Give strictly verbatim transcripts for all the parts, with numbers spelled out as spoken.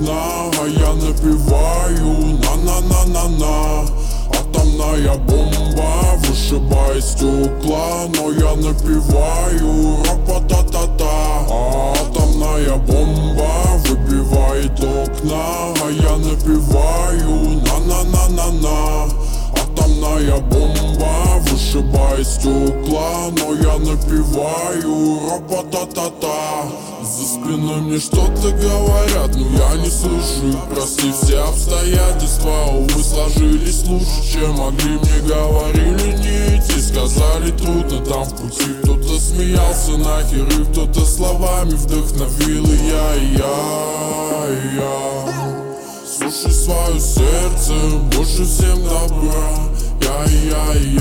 окна, а я напеваю на-на-на-на-на. Атомная бомба вышибает стекла, но я напеваю ра-па-та-та-та. Атомная бомба выбивает окна, а я напеваю на-на-на-на-на. Атомная бомба вышибает стекла, но я напеваю ра-па-та-та-та. За спиной мне что-то говорят, но я не слышу их. Прости, все обстоятельства, увы, сложились лучше, чем могли. Мне говорили не идти, сказали трудно там в пути. Кто-то смеялся нахер, и кто-то словами вдохновил. И я, и я, и я слушай свое сердце, больше всем добра. Я, и я, и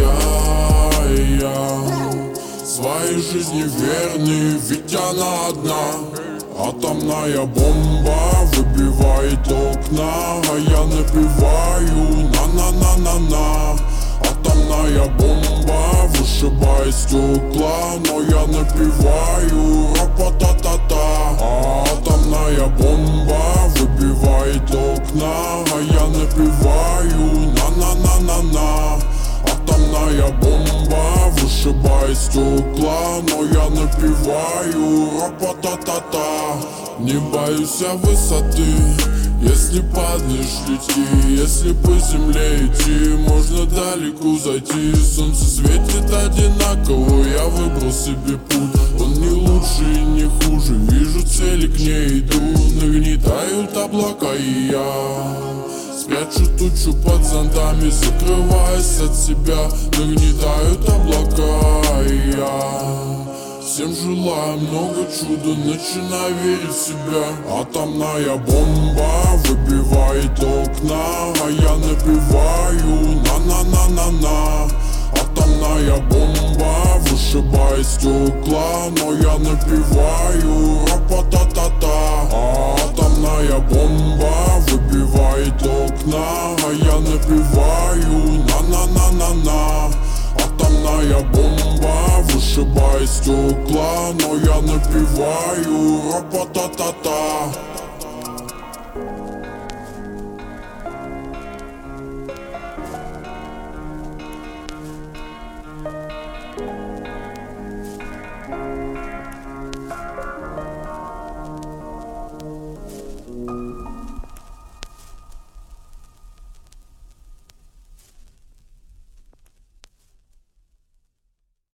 я, и я своей жизни верный, ведь она одна. Атомная бомба выбивает окна, а я напеваю на-на-на-на-на. Атомная бомба вышибает стекла, но я напеваю ра-па-та-та-та. Атомная бомба выбивает окна, а я напеваю на-на-на-на-на. Атомная бомба вышибает стекла, но я напеваю ра-па-та-та-та. Не боюсь я высоты, если падаешь, лети. Если по земле идти, можно далеко зайти. Солнце светит одинаково, я выбрал себе путь. Он не лучше и не хуже, вижу цели, к ней иду. Нагнетают облака, и я спрячу тучу под зонтами, закрываясь от себя. Нагнетают облака, и я всем желаю много чуда, начинаю верить в себя. Атомная бомба выбивает окна, а я напеваю на-на-на-на-на. Атомная бомба вышибает стекла, но я напеваю ра-па-та-та-та. Атомная бомба выбивает окна, а я напеваю на-на-на-на-на. Атомная бомба вышибает стекла, но я напеваю ра-па-та-та-та.